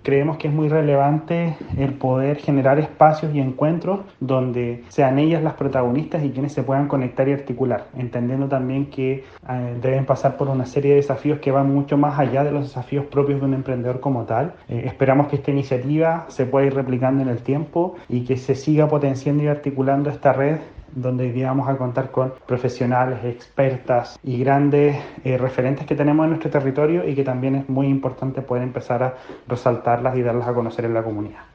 creemos que es muy relevante el poder generar espacios y encuentros donde sean ellas las protagonistas y quienes se puedan conectar y articular, entendiendo también que deben pasar por una serie de desafíos que van mucho más allá de los desafíos propios de un emprendedor como tal. Esperamos que esta iniciativa se pueda ir replicando en el tiempo y que se siga potenciando y articulando esta red donde hoy día vamos a contar con profesionales, expertas y grandes referentes que tenemos en nuestro territorio y que también es muy importante poder empezar a resaltarlas y darlas a conocer en la comunidad.